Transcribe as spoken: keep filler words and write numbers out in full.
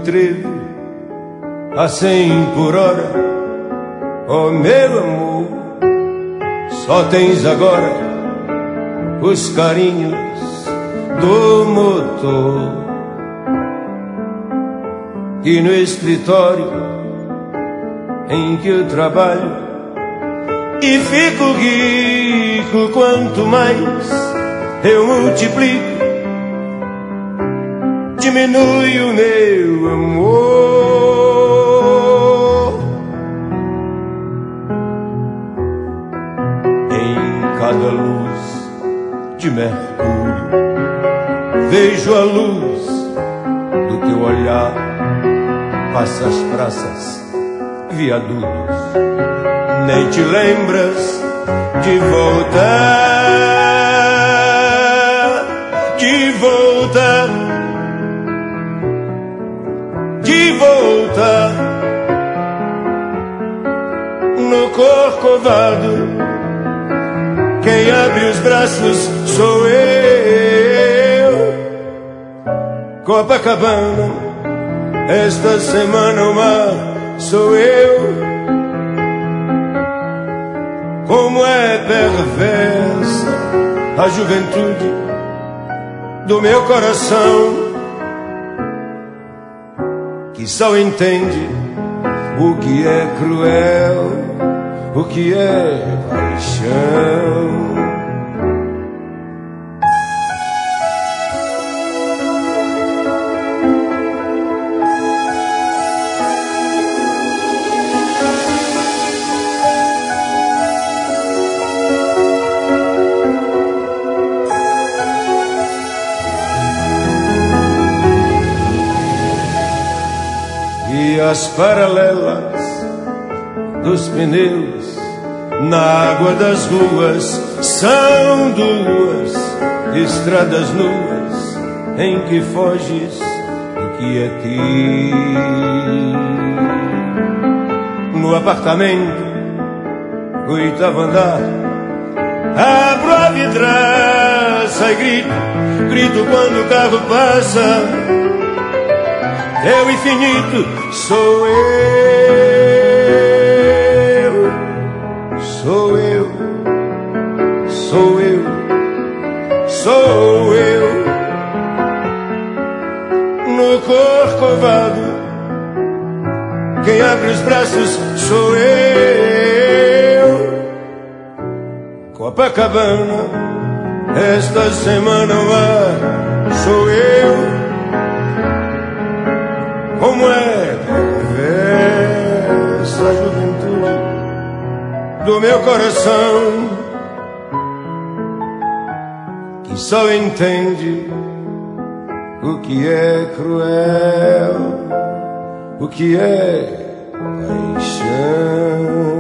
trevo a cem por hora. Oh meu amor, só tens agora os carinhos do motor. E no escritório em que eu trabalho e fico rico quanto mais eu multiplico, diminui o meu amor. Em cada luz de Mercúrio vejo a luz do teu olhar. Passa as praças, viadutos, nem te lembras de voltar, de voltar, de voltar. No Corcovado, quem abre os braços sou eu. Copacabana, esta semana o mar sou eu. Como é perversa a juventude do meu coração, que só entende o que é cruel, o que é paixão. E as paralelas dos pneus na água das ruas são duas estradas nuas em que foges do que é teu. No apartamento, oitavo andar, abro a vidraça e grito, grito quando o carro passa. É o infinito, sou eu, sou eu, sou eu, sou eu. No Corcovado, quem abre os braços sou eu. Copacabana, esta semana o mar sou eu. Como é perversa a juventude do meu coração, que só entende o que é cruel, o que é paixão.